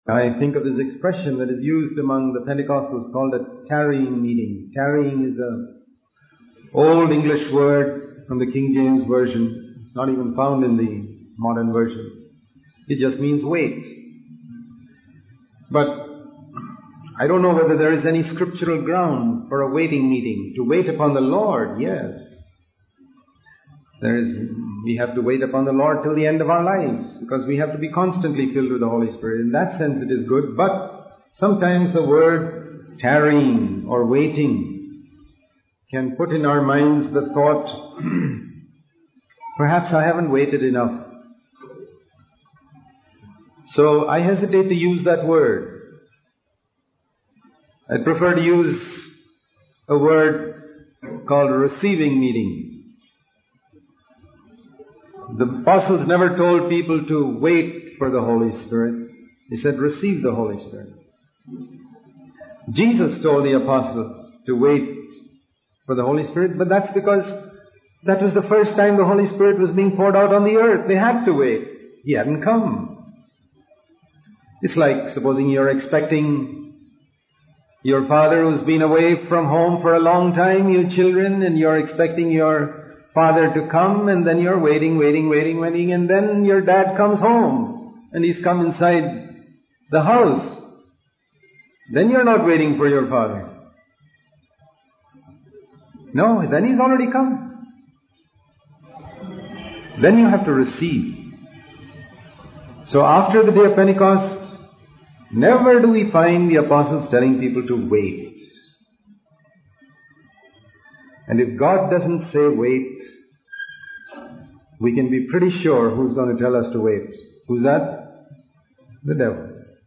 I think of this expression that is used among the Pentecostals called a tarrying meeting. Tarrying is an old English word from the King James Version. It's not even found in the modern versions. It just means wait. But I don't know whether there is any scriptural ground for a waiting meeting. To wait upon the Lord, yes. We have to wait upon the Lord till the end of our lives, because we have to be constantly filled with the Holy Spirit. In that sense it is good, but sometimes the word tarrying or waiting can put in our minds the thought, perhaps I haven't waited enough. So I hesitate to use that word. I prefer to use a word called receiving meeting. The apostles never told people to wait for the Holy Spirit. They said receive the Holy Spirit. Jesus told the apostles to wait for the Holy Spirit, but that's because that was the first time the Holy Spirit was being poured out on the earth. They had to wait. He hadn't come. It's like supposing you're expecting your father who's been away from home for a long time, you children, and you're expecting your father to come, and then you're waiting, and then your dad comes home, and he's come inside the house. Then you're not waiting for your father. No, then he's already come. Then you have to receive. So after the day of Pentecost, never do we find the apostles telling people to wait. And if God doesn't say wait, we can be pretty sure who's going to tell us to wait. Who's that? The devil.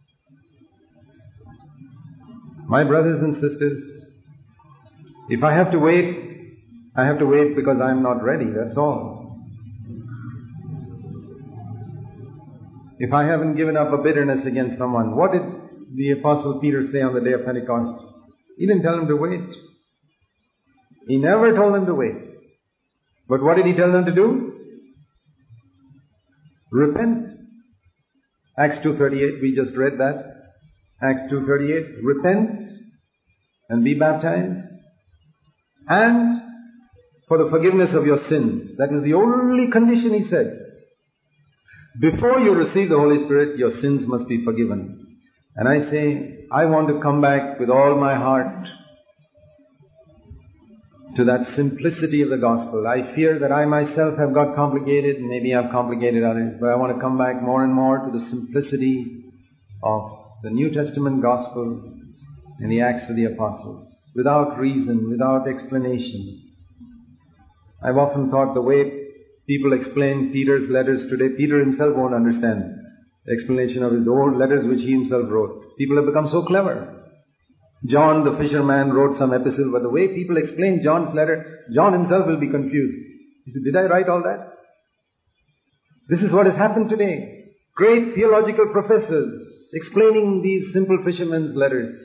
My brothers and sisters, if I have to wait, I have to wait because I'm not ready, that's all. If I haven't given up a bitterness against someone, what did the Apostle Peter say on the day of Pentecost? He didn't tell them to wait. He never told them to wait. But what did he tell them to do? Repent. Acts 2:38, we just read that. Acts 2:38, repent and be baptized, and for the forgiveness of your sins. That is the only condition, he said. Before you receive the Holy Spirit, your sins must be forgiven. And I say, I want to come back with all my heart to that simplicity of the gospel. I fear that I myself have got complicated, and maybe I've complicated others, but I want to come back more and more to the simplicity of the New Testament gospel and the Acts of the Apostles, without reason, without explanation. I've often thought the way people explain Peter's letters today, Peter himself won't understand the explanation of his old letters which he himself wrote. People have become so clever. John the fisherman wrote some epistle, but the way people explain John's letter, John himself will be confused. He said, did I write all that? This is what has happened today. Great theological professors explaining these simple fishermen's letters,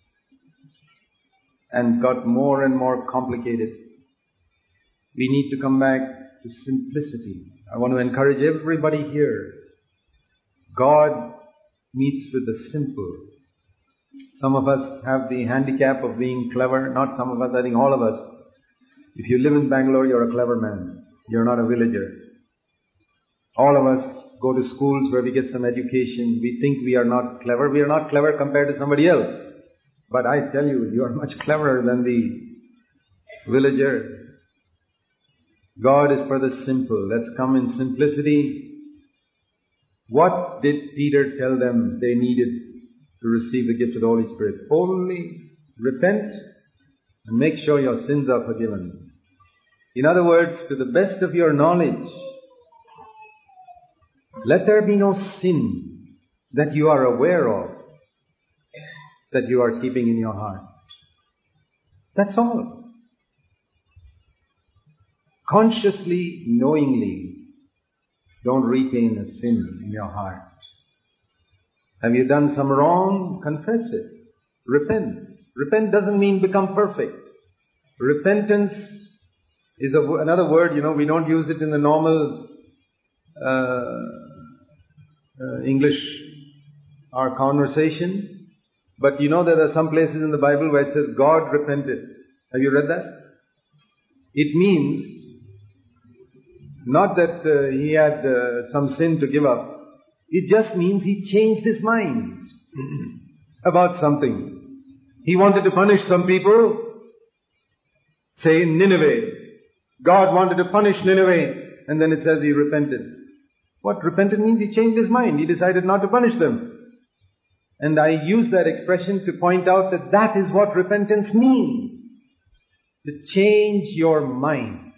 and got more and more complicated. We need to come back to simplicity. I want to encourage everybody here. God meets with the simple. Some of us have the handicap of being clever. Not some of us, I think all of us. If you live in Bangalore, you're a clever man. You're not a villager. All of us go to schools where we get some education. We think we are not clever. We are not clever compared to somebody else. But I tell you, you are much cleverer than the villager. God is for the simple. Let's come in simplicity. What did Peter tell them they needed to receive the gift of the Holy Spirit? Only repent and make sure your sins are forgiven. In other words, to the best of your knowledge, let there be no sin that you are aware of, that you are keeping in your heart. That's all. Consciously, knowingly, don't retain a sin in your heart. Have you done some wrong? Confess it. Repent. Repent doesn't mean become perfect. Repentance is another word, we don't use it in the normal English our conversation. But you know there are some places in the Bible where it says God repented. Have you read that? It means not that he had some sin to give up. It just means he changed his mind about something. He wanted to punish some people, say Nineveh. God wanted to punish Nineveh, and then it says he repented. What repented means? He changed his mind. He decided not to punish them. And I use that expression to point out that that is what repentance means. To change your mind.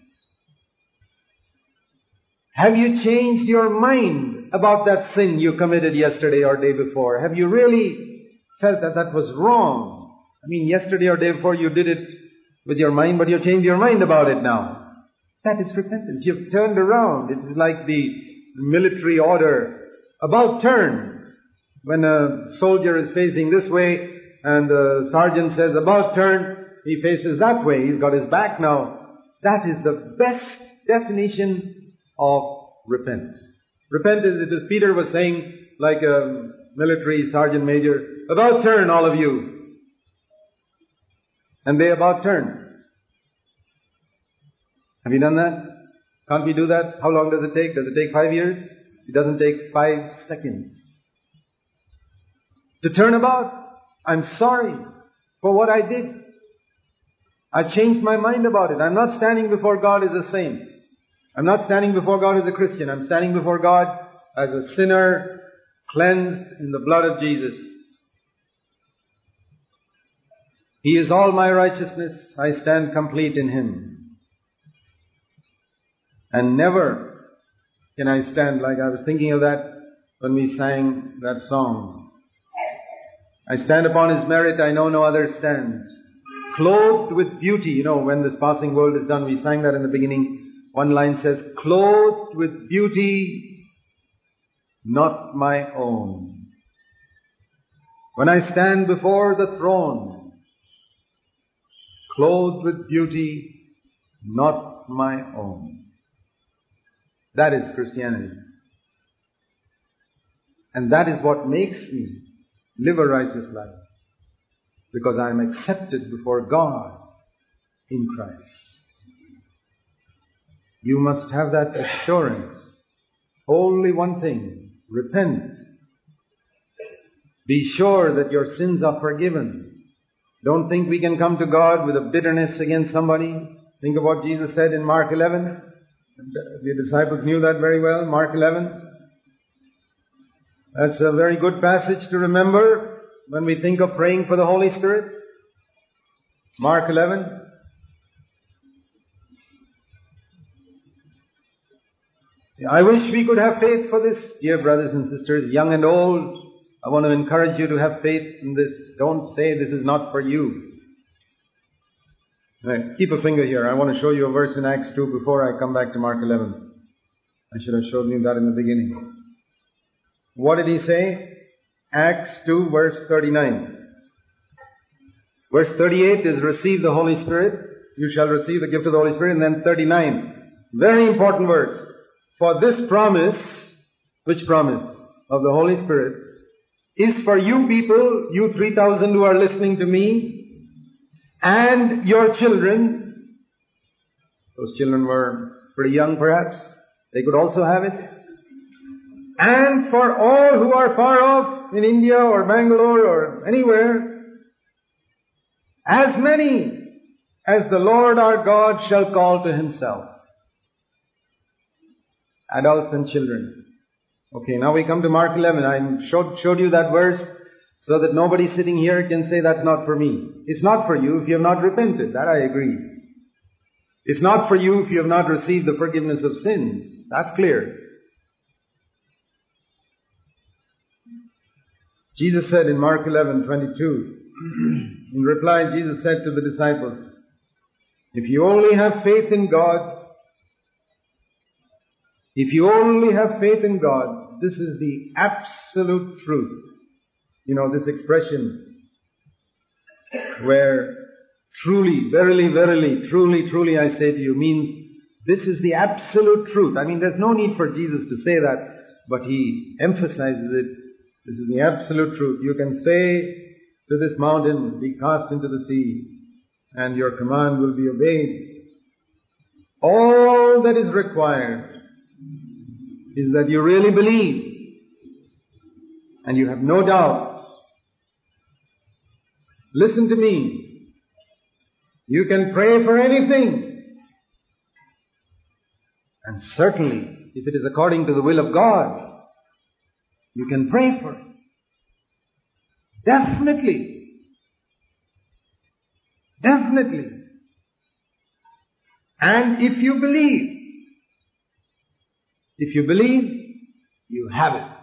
Have you changed your mind about that sin you committed yesterday or day before? Have you really felt that that was wrong? I mean, yesterday or day before you did it with your mind, but you changed your mind about it now. That is repentance. You've turned around. It is like the military order, about turn. When a soldier is facing this way and the sergeant says about turn, he faces that way. He's got his back now. That is the best definition of repent. Repent is, it is Peter was saying, like a military sergeant major, about turn all of you. And they about turn. Have you done that? Can't we do that? How long does it take? Does it take 5 years? It doesn't take 5 seconds. To turn about, I'm sorry for what I did. I changed my mind about it. I'm not standing before God as a saint. I'm not standing before God as a Christian. I'm standing before God as a sinner cleansed in the blood of Jesus. He is all my righteousness. I stand complete in Him. And never can I stand, like I was thinking of that when we sang that song. I stand upon His merit, I know no other stand. Clothed with beauty. You know, when this passing world is done, we sang that in the beginning. One line says, clothed with beauty, not my own. When I stand before the throne, clothed with beauty, not my own. That is Christianity. And that is what makes me live a righteous life. Because I am accepted before God in Christ. You must have that assurance. Only one thing. Repent. Be sure that your sins are forgiven. Don't think we can come to God with a bitterness against somebody. Think of what Jesus said in Mark 11. The disciples knew that very well. Mark 11. That's a very good passage to remember when we think of praying for the Holy Spirit. Mark 11. I wish we could have faith for this, dear brothers and sisters, young and old. I want to encourage you to have faith in this. Don't say this is not for you. Right, keep a finger here. I want to show you a verse in Acts 2 before I come back to Mark 11. I should have shown you that in the beginning. What did he say? Acts 2 verse 39. Verse 38 is receive the Holy Spirit. You shall receive the gift of the Holy Spirit. And then 39. Very important verse. For this promise, which promise? Of the Holy Spirit, is for you people, you 3,000 who are listening to me, and your children. Those children were pretty young perhaps. They could also have it. And for all who are far off in India or Bangalore or anywhere, as many as the Lord our God shall call to Himself. Adults and children. Okay, now we come to Mark 11. I showed you that verse so that nobody sitting here can say that's not for me. It's not for you if you have not repented. That I agree. It's not for you if you have not received the forgiveness of sins. That's clear. Jesus said in Mark 11:22, in reply Jesus said to the disciples, if you only have faith in God, if you only have faith in God, this is the absolute truth. You know, this expression where truly, verily, verily, truly, truly I say to you means this is the absolute truth. I mean, there's no need for Jesus to say that, but He emphasizes it This is the absolute truth. You can say to this mountain, be cast into the sea, and your command will be obeyed. All that is required is that you really believe and you have no doubt. Listen to me. You can pray for anything. And certainly, if it is according to the will of God, you can pray for it. Definitely. Definitely. And if you believe, you have it.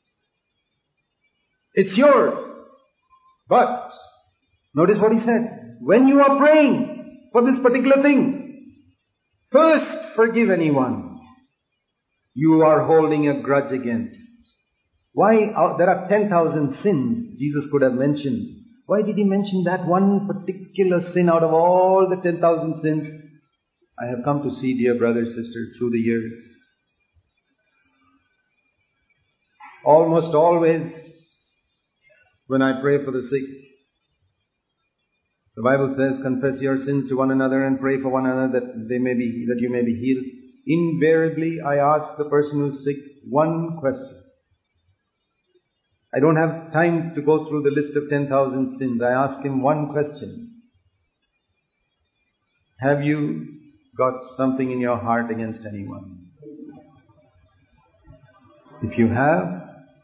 It's yours. But, notice what he said. When you are praying for this particular thing, first forgive anyone you are holding a grudge against. Why? There are 10,000 sins Jesus could have mentioned. Why did he mention that one particular sin out of all the 10,000 sins? I have come to see, dear brother, sister, through the years. Almost always, when I pray for the sick, the Bible says, confess your sins to one another and pray for one another that you may be healed. Invariably, I ask the person who's sick one question. I don't have time to go through the list of 10,000 sins. I ask him one question. Have you got something in your heart against anyone? If you have,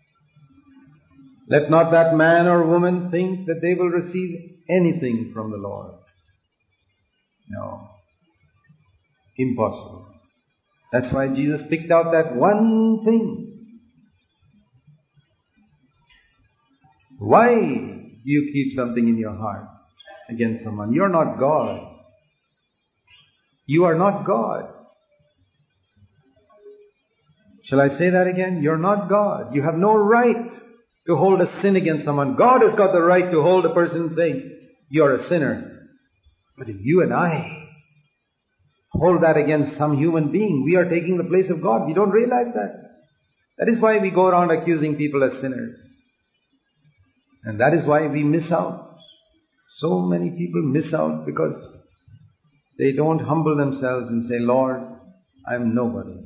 let not that man or woman think that they will receive anything from the Lord. No. Impossible. That's why Jesus picked out that one thing. Why do you keep something in your heart against someone? You're not God. You are not God. Shall I say that again? You're not God. You have no right to hold a sin against someone. God has got the right to hold a person and say, you're a sinner. But if you and I hold that against some human being, we are taking the place of God. We don't realize that. That is why we go around accusing people as sinners. And that is why we miss out. So many people miss out because they don't humble themselves and say, Lord, I'm nobody.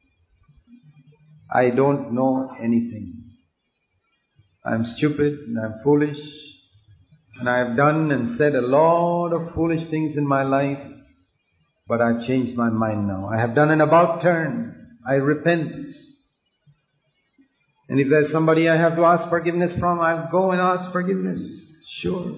I don't know anything. I'm stupid and I'm foolish. And I have done and said a lot of foolish things in my life. But I've changed my mind now. I have done an about turn. I repent. And if there's somebody I have to ask forgiveness from, I'll go and ask forgiveness. Sure.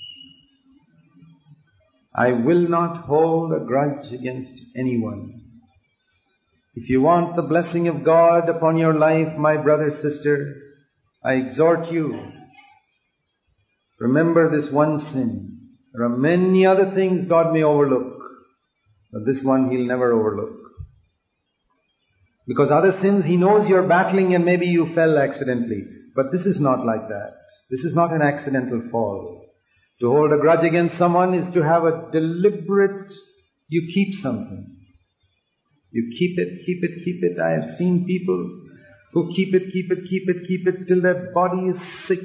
I will not hold a grudge against anyone. If you want the blessing of God upon your life, my brother, sister, I exhort you, remember this one sin. There are many other things God may overlook, but this one He'll never overlook. Because other sins He knows you're battling and maybe you fell accidentally. But this is not like that. This is not an accidental fall. To hold a grudge against someone is to have a deliberate, you keep something. You keep it. I have seen people who keep it till their body is sick.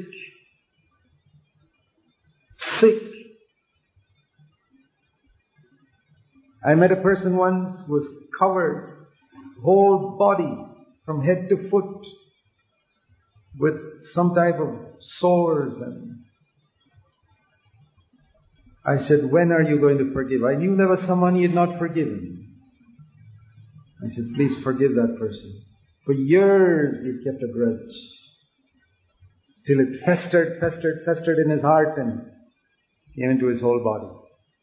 Sick. I met a person once who was covered, whole body, from head to foot, with some type of sores. And I said, when are you going to forgive? I knew there was someone he had not forgiven. I said, please forgive that person. For years he kept a grudge, till it festered in his heart and came into his whole body.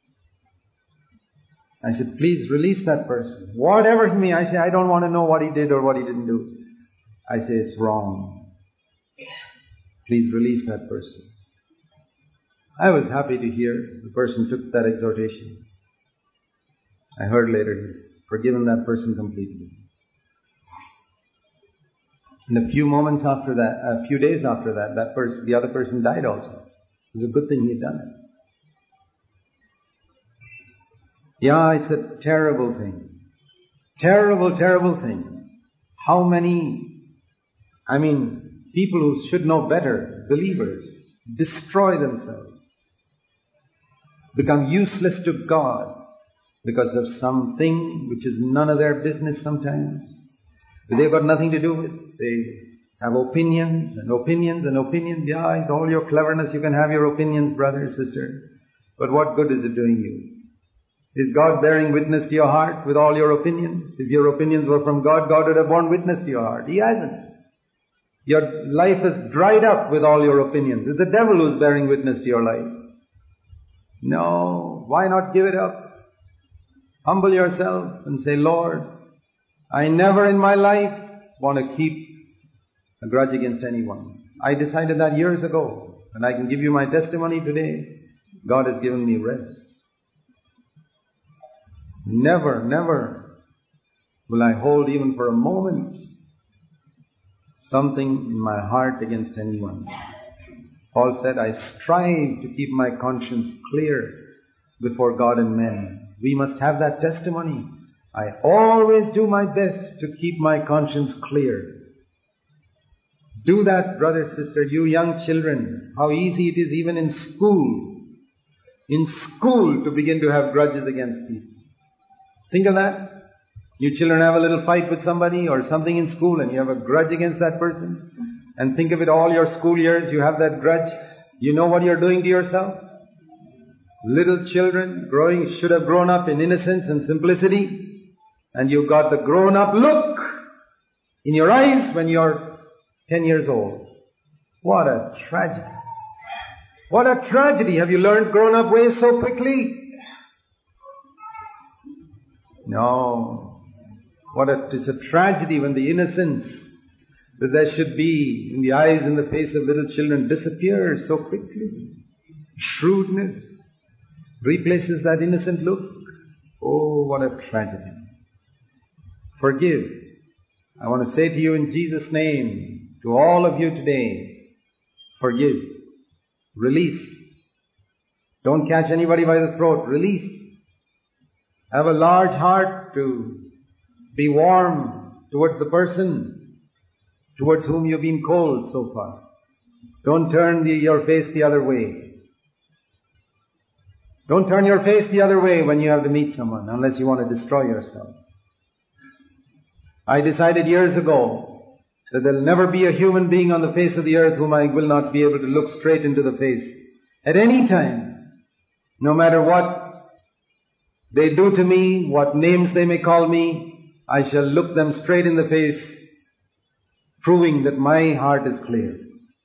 I said, please release that person. Whatever he may, I say, I don't want to know what he did or what he didn't do. I say, it's wrong. Please release that person. I was happy to hear the person took that exhortation. I heard later he'd forgiven that person completely. And a few days after that, the other person died also. It was a good thing he had done it. Yeah, it's a terrible thing. Terrible, terrible thing. How many, people who should know better, believers, destroy themselves, become useless to God because of something which is none of their business sometimes. They've got nothing to do with. They have opinions and opinions and opinions. Yeah, with all your cleverness, you can have your opinions, brother, sister. But what good is it doing you? Is God bearing witness to your heart with all your opinions? If your opinions were from God, God would have borne witness to your heart. He hasn't. Your life is dried up with all your opinions. It's the devil who's bearing witness to your life. No, why not give it up? Humble yourself and say, Lord, I never in my life want to keep a grudge against anyone. I decided that years ago, and I can give you my testimony today. God has given me rest. Never, never will I hold even for a moment something in my heart against anyone. Paul said, I strive to keep my conscience clear before God and men. We must have that testimony. I always do my best to keep my conscience clear. Do that, brother, sister, you young children. How easy it is even in school. In school to begin to have grudges against people. Think of that. You children have a little fight with somebody or something in school and you have a grudge against that person. And think of it, all your school years you have that grudge. You know what you're doing to yourself? Little children should have grown up in innocence and simplicity. And you've got the grown-up look in your eyes when you're 10 years old. What a tragedy. What a tragedy. Have you learned grown-up ways so quickly? No. It's a tragedy when the innocence that there should be in the eyes and the face of little children disappears so quickly. Shrewdness replaces that innocent look. Oh, what a tragedy. Forgive. I want to say to you in Jesus' name, to all of you today, forgive. Release. Don't catch anybody by the throat. Release. Have a large heart to be warm towards the person towards whom you've been cold so far. Don't turn your face the other way. Don't turn your face the other way when you have to meet someone, unless you want to destroy yourself. I decided years ago that there'll never be a human being on the face of the earth whom I will not be able to look straight into the face at any time, no matter what they do to me, what names they may call me. I shall look them straight in the face, proving that my heart is clear.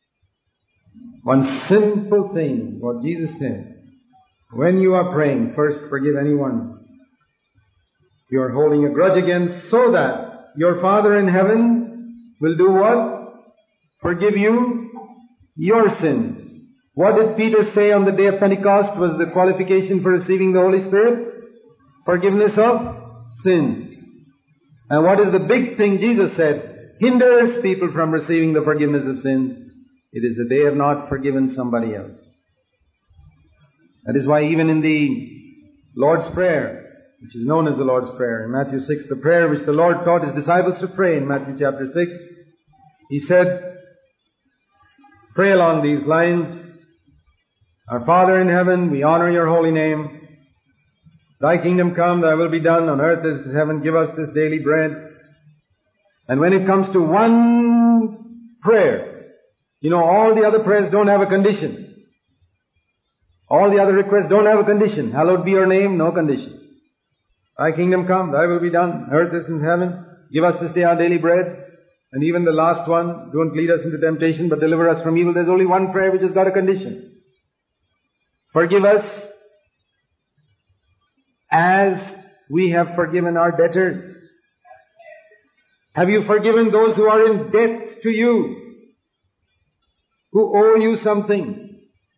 One simple thing, what Jesus said, when you are praying, first forgive anyone you are holding a grudge against, so that your Father in heaven will do what? Forgive you your sins. What did Peter say on the day of Pentecost was the qualification for receiving the Holy Spirit? Forgiveness of sins. And what is the big thing Jesus said hinders people from receiving the forgiveness of sins? It is that they have not forgiven somebody else. That is why even in the Lord's Prayer, which is known as the Lord's Prayer, in Matthew 6, the prayer which the Lord taught His disciples to pray in Matthew chapter 6, He said, pray along these lines, Our Father in heaven, we honor your holy name. Thy kingdom come, thy will be done on earth as in heaven. Give us this daily bread. And when it comes to one prayer, all the other prayers don't have a condition. All the other requests don't have a condition. Hallowed be your name, no condition. Thy kingdom come, thy will be done, earth as in heaven. Give us this day our daily bread. And even the last one, don't lead us into temptation, but deliver us from evil. There's only one prayer which has got a condition. Forgive us as we have forgiven our debtors. Have you forgiven those who are in debt to you, who owe you something?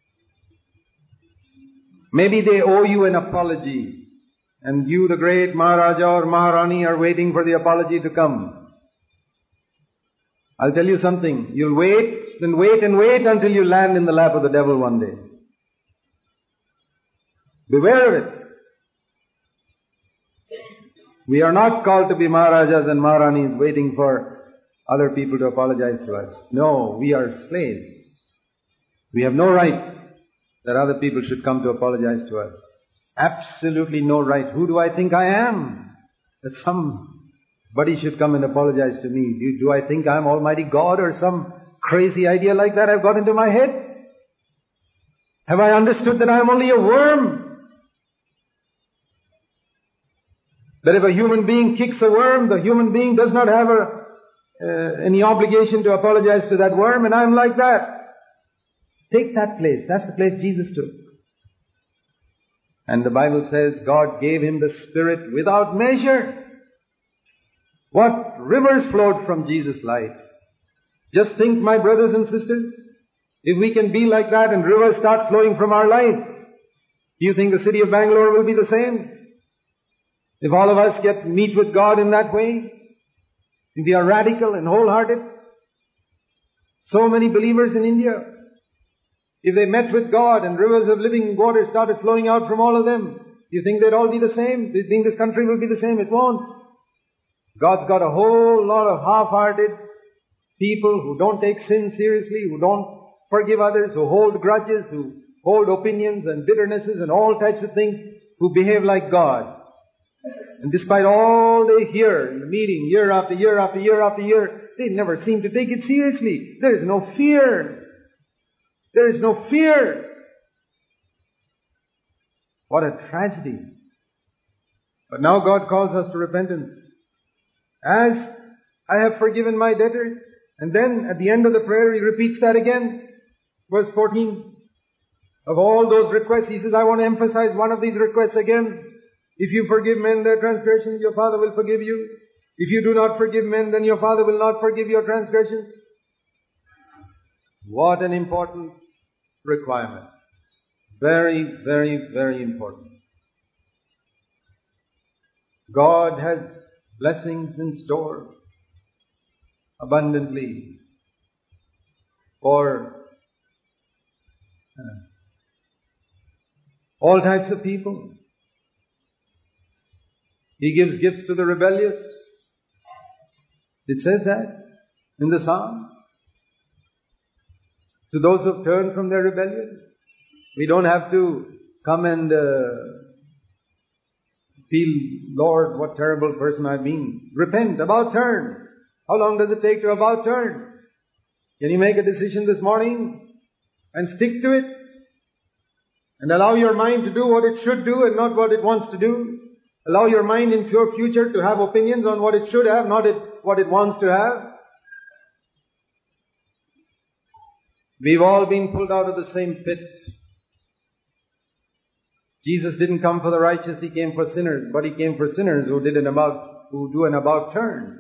Maybe they owe you an apology, and you, the great Maharaja or Maharani, are waiting for the apology to come. I'll tell you something. You'll wait and wait and wait until you land in the lap of the devil one day. Beware of it. We are not called to be Maharajas and Maharanis waiting for other people to apologize to us. No, we are slaves. We have no right that other people should come to apologize to us. Absolutely no right. Who do I think I am? That somebody should come and apologize to me. Do I think I'm Almighty God or some crazy idea like that I've got into my head? Have I understood that I'm only a worm? That if a human being kicks a worm, the human being does not have any obligation to apologize to that worm, and I'm like that. Take that place. That's the place Jesus took. And the Bible says God gave him the Spirit without measure. What rivers flowed from Jesus' life. Just think, my brothers and sisters, if we can be like that and rivers start flowing from our life, do you think the city of Bangalore will be the same? If all of us meet with God in that way, if we are radical and wholehearted, so many believers in India, if they met with God and rivers of living water started flowing out from all of them, do you think they'd all be the same? Do you think this country will be the same? It won't. God's got a whole lot of half-hearted people who don't take sin seriously, who don't forgive others, who hold grudges, who hold opinions and bitternesses and all types of things, who behave like God. And despite all they hear in the meeting, year after year after year after year, they never seem to take it seriously. There is no fear. There is no fear. What a tragedy. But now God calls us to repentance. As I have forgiven my debtors. And then at the end of the prayer he repeats that again. Verse 14. Of all those requests, he says, I want to emphasize one of these requests again. If you forgive men their transgressions, your Father will forgive you. If you do not forgive men, then your Father will not forgive your transgressions. What an important requirement. Very, very, very important. God has blessings in store abundantly for all types of people. He gives gifts to the rebellious. It says that in the Psalm. To those who have turned from their rebellion. We don't have to come and feel, Lord, what terrible person I've been. Repent, about turn. How long does it take to about turn? Can you make a decision this morning and stick to it? And allow your mind to do what it should do and not what it wants to do? Allow your mind in your future to have opinions on what it should have, not what it wants to have? We've all been pulled out of the same pit. Jesus didn't come for the righteous, He came for sinners, but He came for sinners who do an about turn.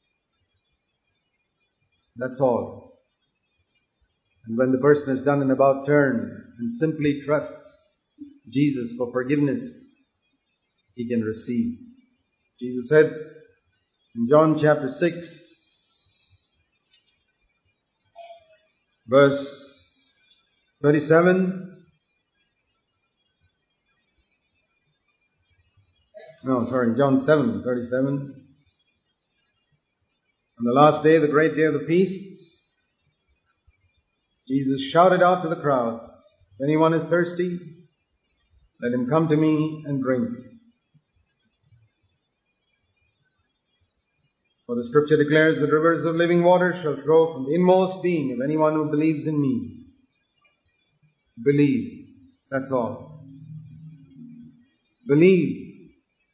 That's all. And when the person has done an about turn and simply trusts Jesus for forgiveness, he can receive. Jesus said in John chapter 6, verse 37, John 7:37. On the last day, the great day of the feast, Jesus shouted out to the crowds, if anyone is thirsty, let him come to me and drink. For the Scripture declares that rivers of living water shall flow from the inmost being of anyone who believes in me. Believe. That's all. Believe.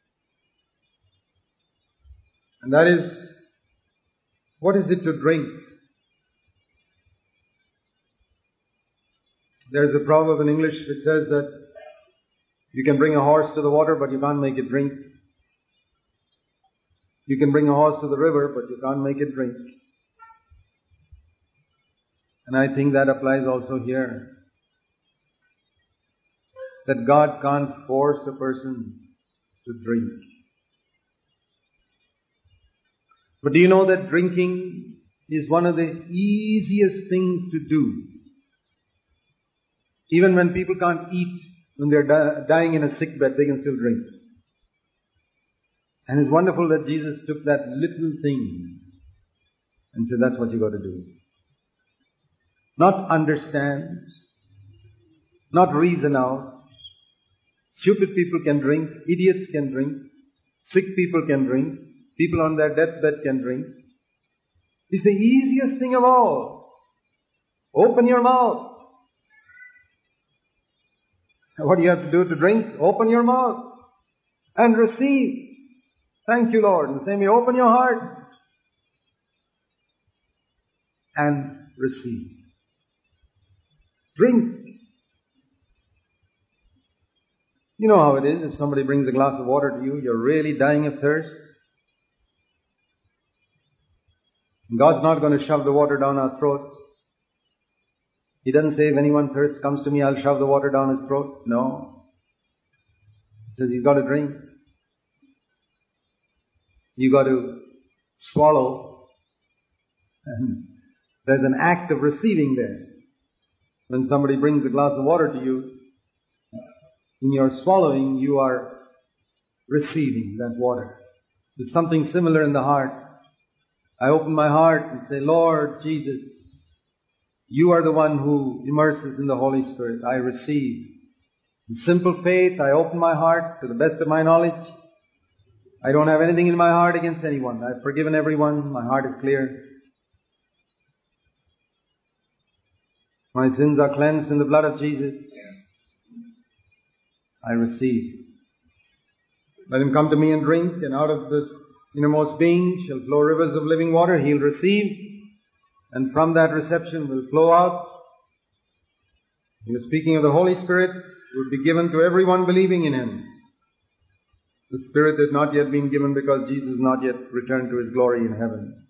And that is, what is it to drink? There's a proverb in English which says that you can bring a horse to the water, but you can't make it drink. You can bring a horse to the river, but you can't make it drink. And I think that applies also here. That God can't force a person to drink. But do you know that drinking is one of the easiest things to do? Even when people can't eat, when they're dying in a sick bed, they can still drink. And it's wonderful that Jesus took that little thing and say, that's what you got to do. Not understand, not reason out. Stupid people can drink, idiots can drink, sick people can drink, people on their deathbed can drink. It's the easiest thing of all. Open your mouth. What do you have to do to drink? Open your mouth and receive. Thank you, Lord. In the same way, open your heart and receive. Drink. You know how it is. If somebody brings a glass of water to you, you're really dying of thirst. God's not going to shove the water down our throats. He doesn't say, if anyone thirsts comes to me, I'll shove the water down his throat. No. He says, you've got to drink. You've got to swallow. And there's an act of receiving there. When somebody brings a glass of water to you, in your swallowing, you are receiving that water. There's something similar in the heart. I open my heart and say, Lord Jesus, you are the one who immerses in the Holy Spirit. I receive. In simple faith, I open my heart to the best of my knowledge. I don't have anything in my heart against anyone. I've forgiven everyone. My heart is clear. My sins are cleansed in the blood of Jesus. I receive. Let him come to me and drink, and out of this innermost being shall flow rivers of living water. He'll receive, and from that reception will flow out. He was speaking of the Holy Spirit, who would be given to everyone believing in him. The Spirit has not yet been given because Jesus has not yet returned to his glory in heaven.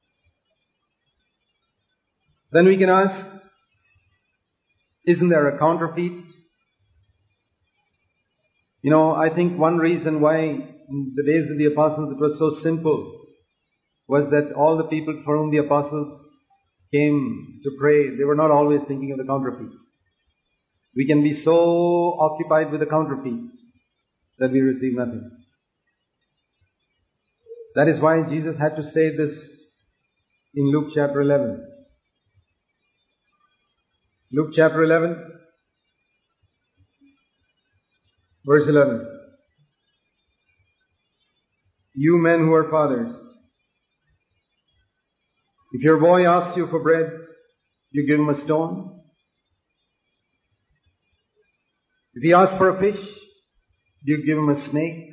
Then we can ask, isn't there a counterfeit? You know, I think one reason why in the days of the apostles it was so simple was that all the people for whom the apostles came to pray, they were not always thinking of the counterfeit. We can be so occupied with the counterfeit that we receive nothing. That is why Jesus had to say this in Luke chapter 11. Luke chapter 11, verse 11. You men who are fathers, if your boy asks you for bread, you give him a stone. If he asks for a fish, do you give him a snake?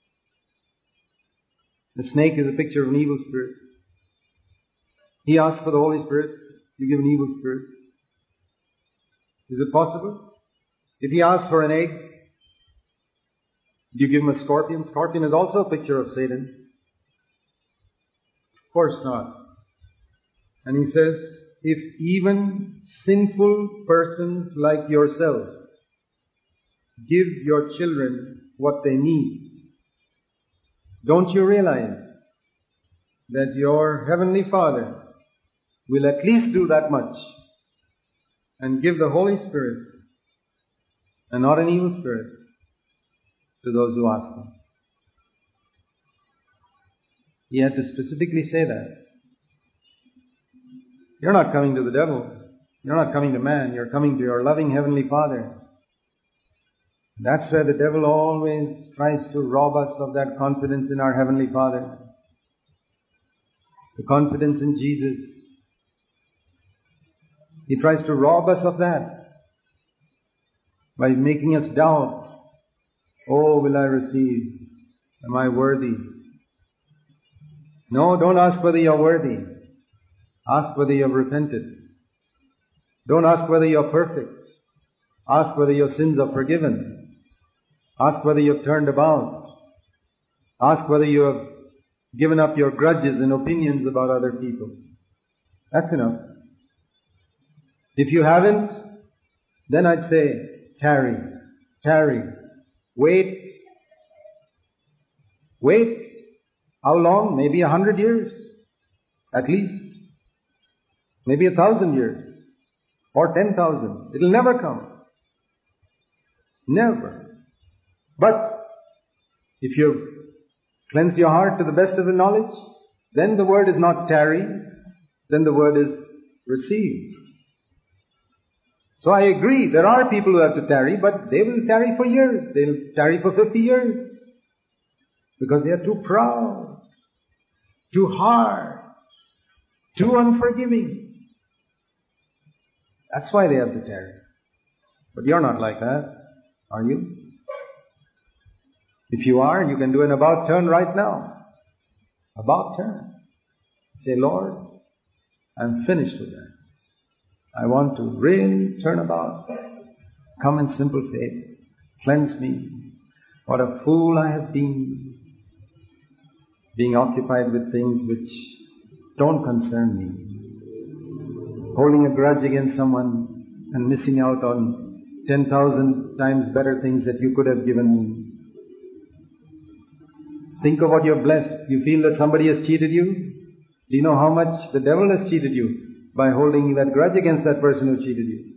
The snake is a picture of an evil spirit. He asks for the Holy Spirit, you give an evil spirit. Is it possible? If he asks for an egg, do you give him a scorpion? Scorpion is also a picture of Satan. Of course not. And he says, if even sinful persons like yourselves give your children what they need, don't you realize that your Heavenly Father will at least do that much and give the Holy Spirit and not an evil spirit to those who ask him? He had to specifically say that. You're not coming to the devil. You're not coming to man. You're coming to your loving Heavenly Father. That's where the devil always tries to rob us of that confidence in our Heavenly Father. The confidence in Jesus. He tries to rob us of that by making us doubt. Oh, will I receive? Am I worthy? No, don't ask whether you're worthy. Ask whether you've repented. Don't ask whether you're perfect. Ask whether your sins are forgiven. Ask whether you've turned about. Ask whether you have given up your grudges and opinions about other people. That's enough. If you haven't, then I'd say, tarry, wait. How long? Maybe 100 years, at least. Maybe 1,000 years, or 10,000. It'll never come. Never. But if you cleanse your heart to the best of the knowledge, then the word is not tarry, then the word is received. So I agree, there are people who have to tarry, but they will tarry for years. They will tarry for 50 years. Because they are too proud, too hard, too unforgiving. That's why they have to tarry. But you're not like that, are you? If you are, you can do an about turn right now. About turn. Say, Lord, I'm finished with that. I want to really turn about. Come in simple faith. Cleanse me. What a fool I have been. Being occupied with things which don't concern me. Holding a grudge against someone and missing out on 10,000 times better things that you could have given me. Think of what you're blessed. You feel that somebody has cheated you? Do you know how much the devil has cheated you? By holding that grudge against that person who cheated you.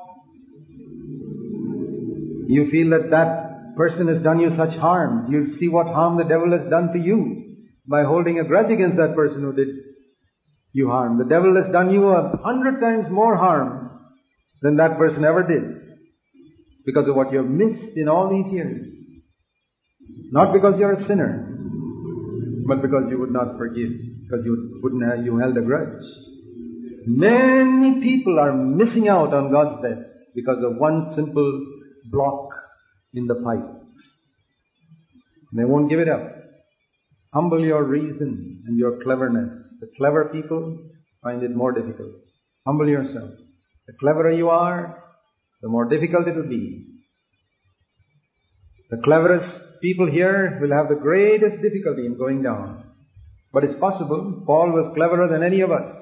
You feel that that person has done you such harm. You see what harm the devil has done to you by holding a grudge against that person who did you harm. The devil has done you 100 times more harm than that person ever did, because of what you have missed in all these years. Not because you're a sinner, but because you would not forgive, because you held a grudge. Many people are missing out on God's best because of one simple block in the pipe. They won't give it up. Humble your reason and your cleverness. The clever people find it more difficult. Humble yourself. The cleverer you are, the more difficult it will be. The cleverest people here will have the greatest difficulty in going down. But it's possible. Paul was cleverer than any of us.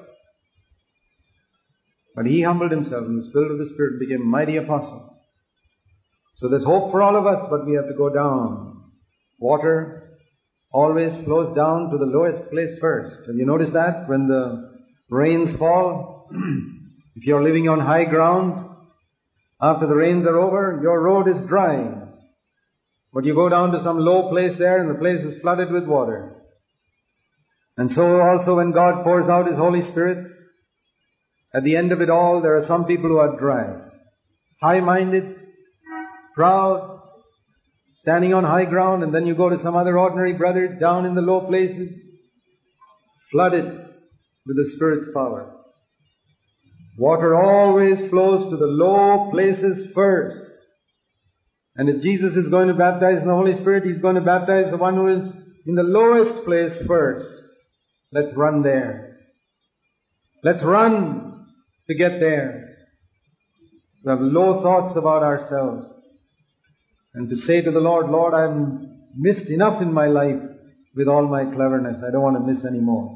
But he humbled himself and was filled with the Spirit, became a mighty apostle. So there's hope for all of us, but we have to go down. Water always flows down to the lowest place first. Have you noticed that? When the rains fall, if you're living on high ground, after the rains are over, your road is dry. But you go down to some low place there and the place is flooded with water. And so also when God pours out His Holy Spirit, at the end of it all, there are some people who are dry, high-minded, proud, standing on high ground, and then you go to some other ordinary brothers down in the low places, flooded with the Spirit's power. Water always flows to the low places first. And if Jesus is going to baptize in the Holy Spirit, He's going to baptize the one who is in the lowest place first. Let's run there. Let's run to get there. To have low thoughts about ourselves. And to say to the Lord, Lord, I've missed enough in my life with all my cleverness. I don't want to miss any more.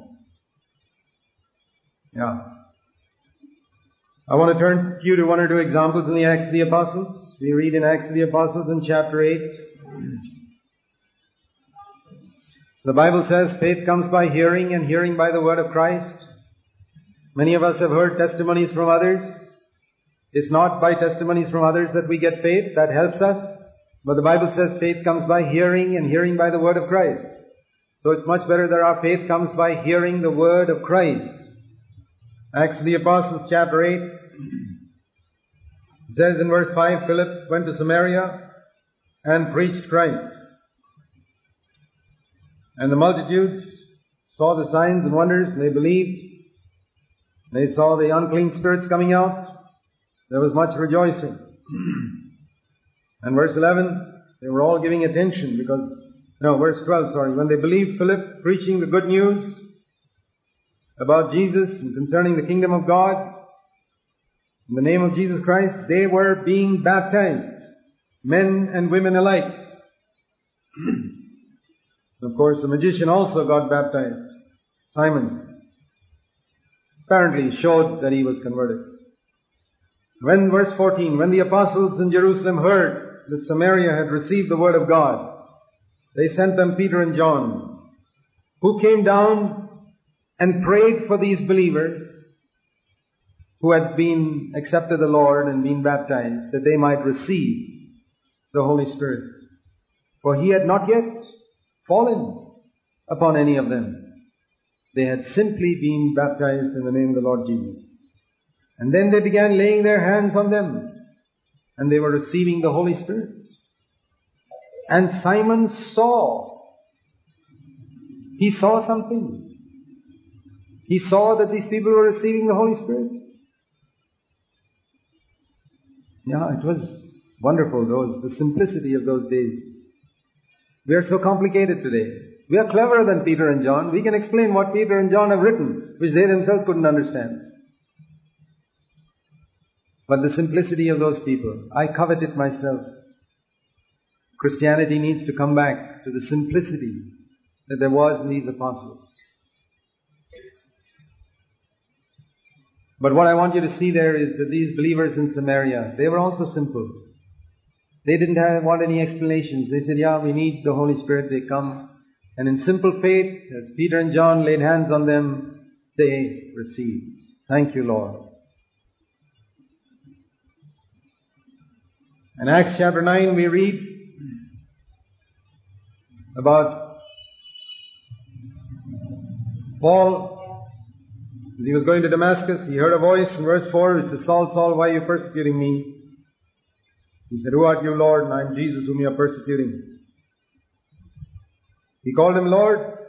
Yeah. I want to turn you to one or two examples in the Acts of the Apostles. We read in Acts of the Apostles in chapter 8. The Bible says faith comes by hearing, and hearing by the word of Christ. Many of us have heard testimonies from others. It's not by testimonies from others that we get faith. That helps us. But the Bible says faith comes by hearing, and hearing by the word of Christ. So it's much better that our faith comes by hearing the word of Christ. Acts of the Apostles chapter 8. It says in verse 5, Philip went to Samaria and preached Christ. And the multitudes saw the signs and wonders, and they believed. They saw the unclean spirits coming out. There was much rejoicing. And verse 11, they were all giving attention verse 12, when they believed Philip preaching the good news about Jesus and concerning the kingdom of God, in the name of Jesus Christ, they were being baptized, men and women alike. Of course, the magician also got baptized, Simon. Apparently showed that he was converted. Verse 14, when the apostles in Jerusalem heard that Samaria had received the word of God, they sent them Peter and John, who came down and prayed for these believers who had been accepted the Lord and been baptized, that they might receive the Holy Spirit. For He had not yet fallen upon any of them. They had simply been baptized in the name of the Lord Jesus. And then they began laying their hands on them, and they were receiving the Holy Spirit. And Simon saw. He saw something. He saw that these people were receiving the Holy Spirit. Yeah, it was wonderful, the simplicity of those days. We are so complicated today. We are cleverer than Peter and John. We can explain what Peter and John have written, which they themselves couldn't understand. But the simplicity of those people, I covet it myself. Christianity needs to come back to the simplicity that there was in these apostles. But what I want you to see there is that these believers in Samaria, they were also simple. They didn't want any explanations. They said, yeah, we need the Holy Spirit. They come. And in simple faith, as Peter and John laid hands on them, they received. Thank you, Lord. In Acts chapter 9, we read about Paul. As he was going to Damascus, he heard a voice in verse 4. It says, Saul, Saul, why are you persecuting me? He said, who art you, Lord? And I am Jesus whom you are persecuting. He called him Lord.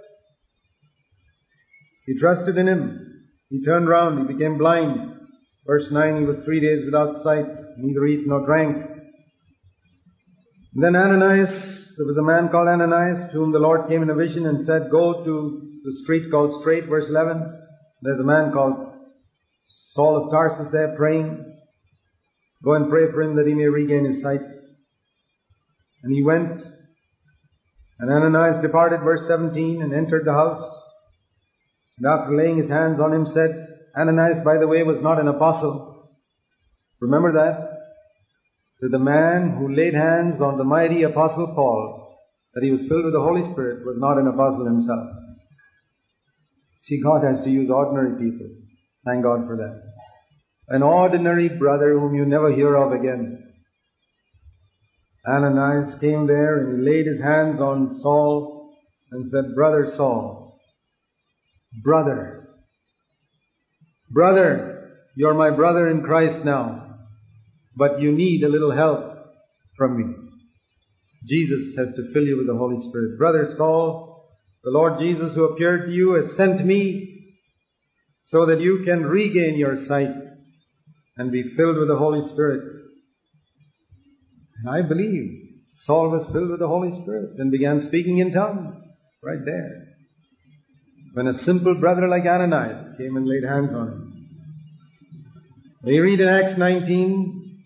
He trusted in him. He turned round. He became blind. Verse 9, he was 3 days without sight, neither eat nor drank. And then Ananias, there was a man called Ananias, to whom the Lord came in a vision and said, go to the street called Straight, verse 11. There's a man called Saul of Tarsus there praying. Go and pray for him that he may regain his sight. And he went. And Ananias departed, verse 17, and entered the house. And after laying his hands on him said, Ananias, by the way, was not an apostle. Remember that? That the man who laid hands on the mighty apostle Paul, that he was filled with the Holy Spirit, was not an apostle himself. See, God has to use ordinary people. Thank God for that. An ordinary brother whom you never hear of again. Ananias came there and he laid his hands on Saul and said, Brother Saul, brother, you're my brother in Christ now, but you need a little help from me. Jesus has to fill you with the Holy Spirit. Brother Saul, the Lord Jesus who appeared to you has sent me so that you can regain your sight and be filled with the Holy Spirit. And I believe Saul was filled with the Holy Spirit and began speaking in tongues right there, when a simple brother like Ananias came and laid hands on him. We read in Acts 19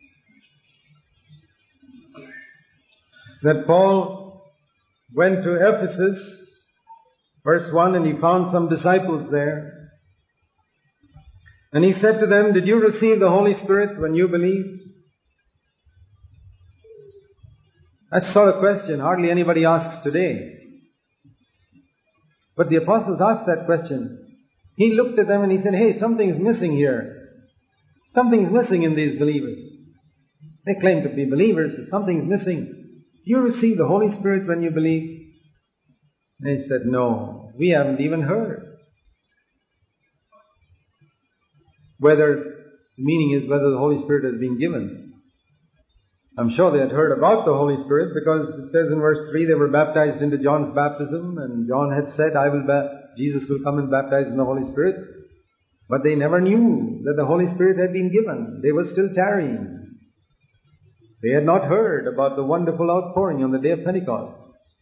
that Paul went to Ephesus, verse 1, and he found some disciples there. And he said to them, did you receive the Holy Spirit when you believed? That's sort of a question hardly anybody asks today. But the apostles asked that question. He looked at them and he said, hey, something's missing here. Something's missing in these believers. They claim to be believers, but something's missing. Do you receive the Holy Spirit when you believe? And they said, no, we haven't even heard. The meaning is whether the Holy Spirit has been given. I'm sure they had heard about the Holy Spirit, because it says in verse 3 they were baptized into John's baptism, and John had said, Jesus will come and baptize in the Holy Spirit. But they never knew that the Holy Spirit had been given. They were still tarrying. They had not heard about the wonderful outpouring on the day of Pentecost.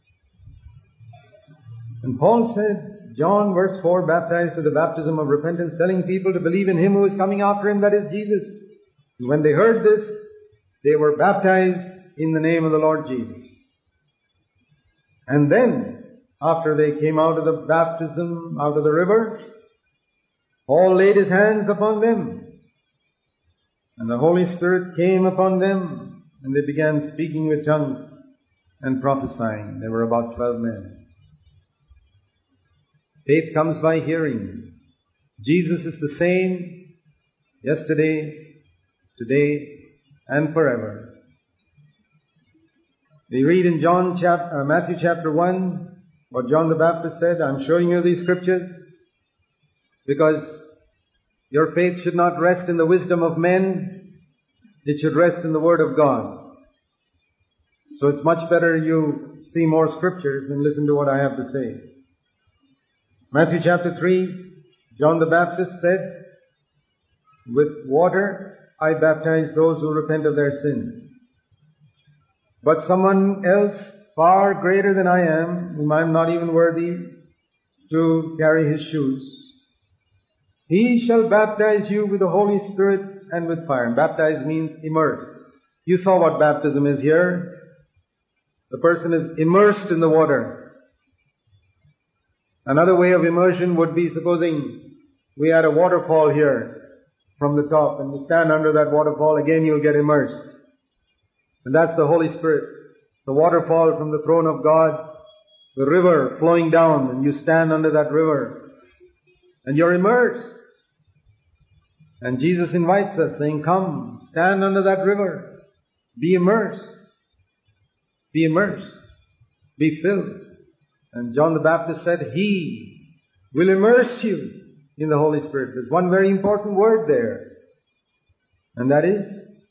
And Paul said, John, verse 4, baptized with the baptism of repentance, telling people to believe in Him who is coming after Him, that is Jesus. And when they heard this, they were baptized in the name of the Lord Jesus. And then, after they came out of the baptism, out of the river, Paul laid his hands upon them. And the Holy Spirit came upon them, and they began speaking with tongues and prophesying. There were about 12 men. Faith comes by hearing. Jesus is the same yesterday, today, and forever. We read in Matthew chapter 1 what John the Baptist said, I'm showing you these scriptures Because your faith should not rest in the wisdom of men, it should rest in the Word of God. So it's much better you see more scriptures than listen to what I have to say. Matthew chapter 3, John the Baptist said, "With water I baptize those who repent of their sins. But someone else, far greater than I am, whom I am not even worthy to carry his shoes, he shall baptize you with the Holy Spirit and with fire." And baptize means immerse. You saw what baptism is here. The person is immersed in the water. Another way of immersion would be, supposing we had a waterfall here from the top, and you stand under that waterfall, again you'll get immersed. And that's the Holy Spirit. The waterfall from the throne of God, the river flowing down, and you stand under that river, and you're immersed. And Jesus invites us, saying, "Come, stand under that river. Be immersed. Be immersed. Be filled." And John the Baptist said, "He will immerse you in the Holy Spirit." There's one very important word there, and that is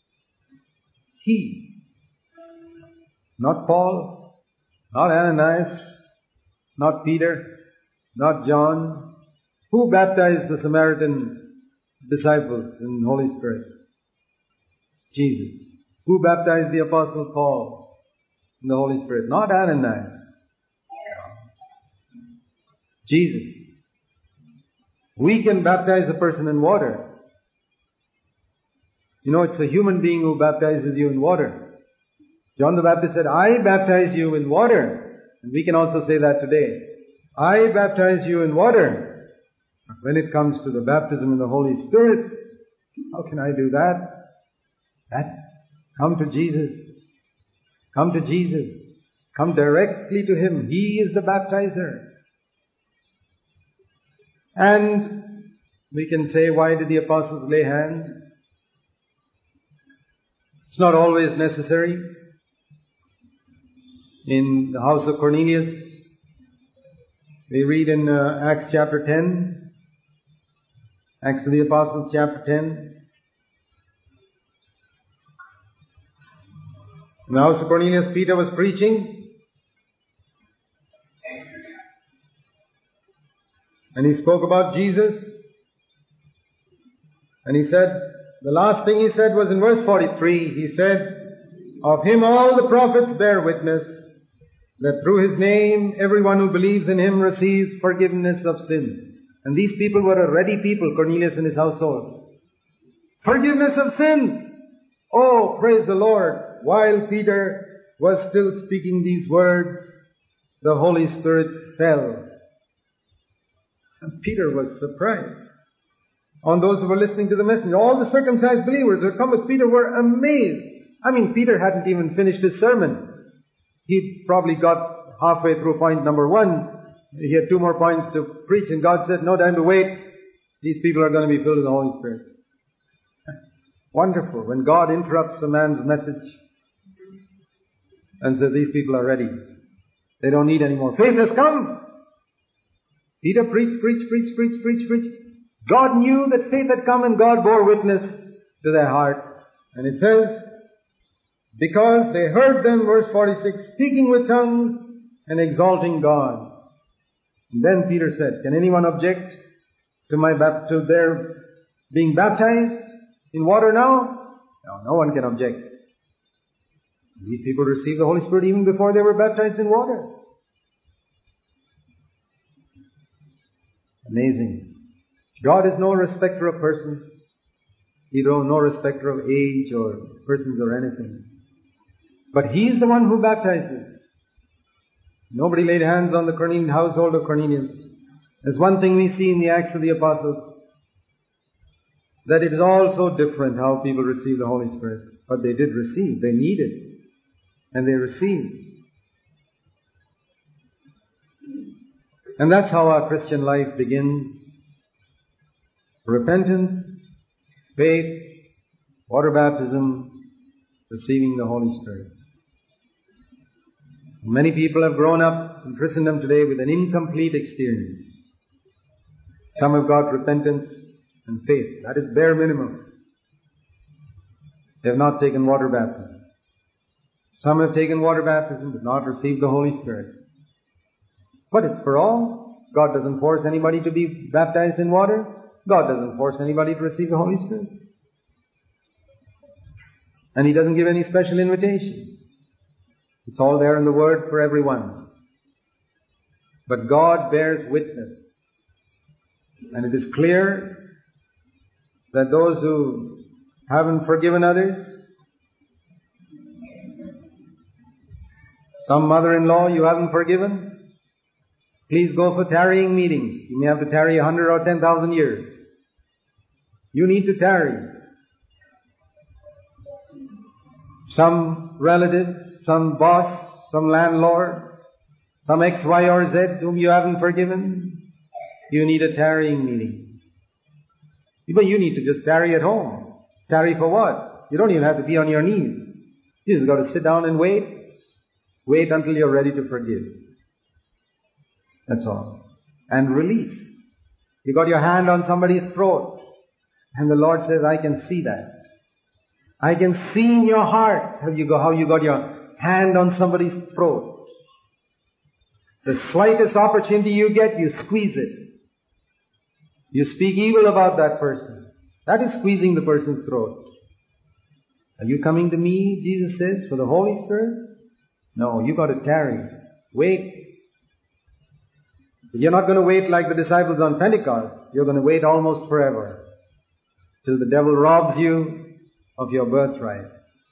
He. Not Paul, not Ananias, not Peter, not John. Who baptized the Samaritan disciples in the Holy Spirit? Jesus. Who baptized the Apostle Paul in the Holy Spirit? Not Ananias. Jesus. We can baptize a person in water. You know, it's a human being who baptizes you in water. John the Baptist said, "I baptize you in water." And we can also say that today. I baptize you in water. But when it comes to the baptism in the Holy Spirit, how can I do that? Come to Jesus. Come to Jesus. Come directly to Him. He is the baptizer. And we can say, why did the apostles lay hands? It's not always necessary. In the house of Cornelius, we read in Acts chapter 10, Acts of the Apostles chapter 10. In the house of Cornelius, Peter was preaching, and he spoke about Jesus, and he said, the last thing he said was in verse 43, he said, "Of Him all the prophets bear witness, that through His name everyone who believes in Him receives forgiveness of sins." And these people were a ready people, Cornelius and his household. Forgiveness of sins! Oh, praise the Lord! While Peter was still speaking these words, the Holy Spirit fell. And Peter was surprised. On those who were listening to the message, all the circumcised believers who had come with Peter were amazed. I mean, Peter hadn't even finished his sermon. He'd probably got halfway through point number 1. He had 2 more points to preach, and God said, "No time to wait. These people are going to be filled with the Holy Spirit." Wonderful. When God interrupts a man's message and says, "These people are ready. They don't need any more. Faith has come." Peter preached. God knew that faith had come, and God bore witness to their heart. And it says, because they heard them, verse 46, speaking with tongues and exalting God. And then Peter said, "Can anyone object to their being baptized in water now?" No one can object. These people received the Holy Spirit even before they were baptized in water. Amazing. God is no respecter of persons. He's no respecter of age or persons or anything. But He's the one who baptizes. Nobody laid hands on the Cornelian household of Cornelius. There's one thing we see in the Acts of the Apostles, that it is all so different how people receive the Holy Spirit. But they did receive. They needed. And they received. And that's how our Christian life begins. Repentance, faith, water baptism, receiving the Holy Spirit. Many people have grown up in Christendom today with an incomplete experience. Some have got repentance and faith. That is bare minimum. They have not taken water baptism. Some have taken water baptism but not received the Holy Spirit. But it's for all. God doesn't force anybody to be baptized in water. God doesn't force anybody to receive the Holy Spirit. And He doesn't give any special invitations. It's all there in the Word for everyone. But God bears witness. And it is clear that those who haven't forgiven others, some mother-in-law you haven't forgiven, please go for tarrying meetings. You may have to tarry 100 or 10,000 years. You need to tarry. Some relative, some boss, some landlord, some X, Y, or Z whom you haven't forgiven, you need a tarrying meeting. But you need to just tarry at home. Tarry for what? You don't even have to be on your knees. You just got to sit down and wait. Wait until you're ready to forgive. That's all. And relief. You got your hand on somebody's throat, and the Lord says, I can see that. I can see in your heart how you got your hand on somebody's throat. The slightest opportunity you get, you squeeze it. You speak evil about that person. That is squeezing the person's throat. Are you coming to me, Jesus says, for the Holy Spirit? No, you got to tarry. Wait. But you're not going to wait like the disciples on Pentecost. You're going to wait almost forever. Till the devil robs you of your birthright.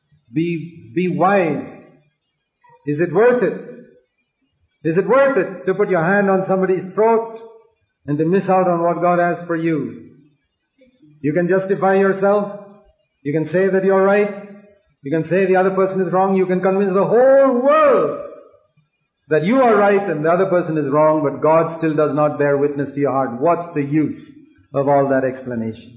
Be wise. Is it worth it? Is it worth it to put your hand on somebody's throat and to miss out on what God has for you? You can justify yourself. You can say that you're right. You can say the other person is wrong. You can convince the whole world that you are right and the other person is wrong, but God still does not bear witness to your heart. What's the use of all that explanation?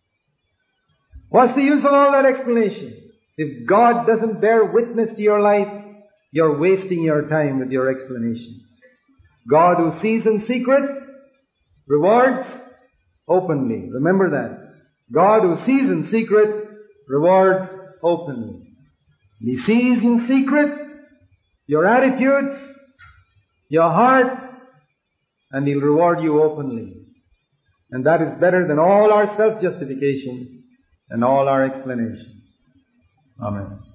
What's the use of all that explanation? If God doesn't bear witness to your life, you're wasting your time with your explanation. God who sees in secret rewards openly. Remember that. God who sees in secret rewards openly. And He sees in secret your attitudes, your heart, and He'll reward you openly. And that is better than all our self-justification and all our explanations. Amen.